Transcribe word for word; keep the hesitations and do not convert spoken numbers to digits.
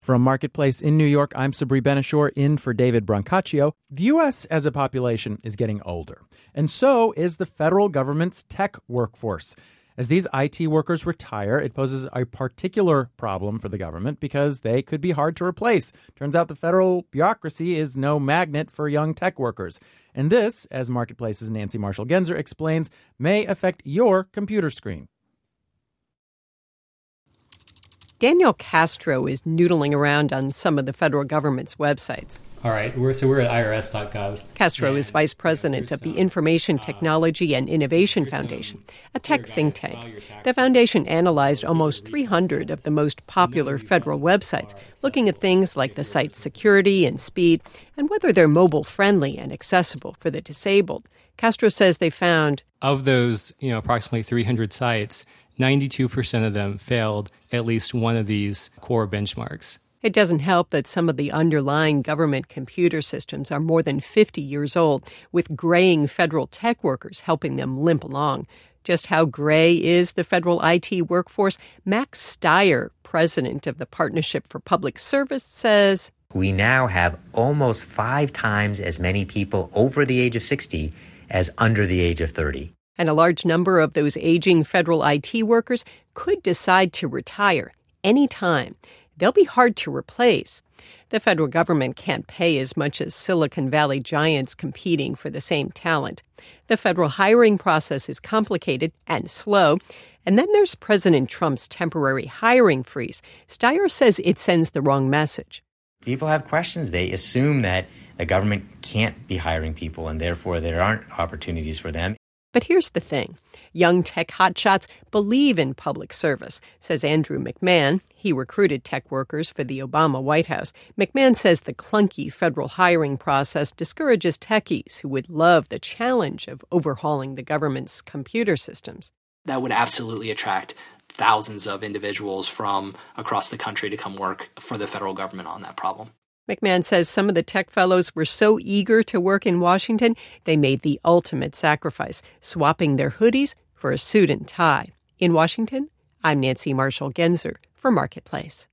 From Marketplace in New York, I'm Sabri Ben-Achour in for David Brancaccio. The U S as a population is getting older, and so is the federal government's tech workforce. As these I T workers retire, it poses a particular problem for the government because they could be hard to replace. Turns out the federal bureaucracy is no magnet for young tech workers. And this, as Marketplace's Nancy Marshall-Genzer explains, may affect your computer screen. Daniel Castro is noodling around on some of the federal government's websites. All right, we're, so we're at I R S dot gov. Castro is vice president of the Information Technology and Innovation Foundation, a tech think tank. The foundation analyzed almost three hundred of the most popular federal websites, looking at things like the site's security and speed, and whether they're mobile-friendly and accessible for the disabled. Castro says they found, of those, you know, approximately three hundred sites, ninety-two percent of them failed at least one of these core benchmarks. It doesn't help that some of the underlying government computer systems are more than fifty years old, with graying federal tech workers helping them limp along. Just how gray is the federal I T workforce? Max Stier, president of the Partnership for Public Service, says, we now have almost five times as many people over the age of sixty as under the age of thirty. And a large number of those aging federal I T workers could decide to retire any time. They'll be hard to replace. The federal government can't pay as much as Silicon Valley giants competing for the same talent. The federal hiring process is complicated and slow. And then there's President Trump's temporary hiring freeze. Stier says it sends the wrong message. People have questions. They assume that the government can't be hiring people, and therefore there aren't opportunities for them. But here's the thing. Young tech hotshots believe in public service, says Andrew McMahon. He recruited tech workers for the Obama White House. McMahon says the clunky federal hiring process discourages techies who would love the challenge of overhauling the government's computer systems. That would absolutely attract thousands of individuals from across the country to come work for the federal government on that problem. McMahon says some of the tech fellows were so eager to work in Washington, they made the ultimate sacrifice, swapping their hoodies for a suit and tie. In Washington, I'm Nancy Marshall-Genzer for Marketplace.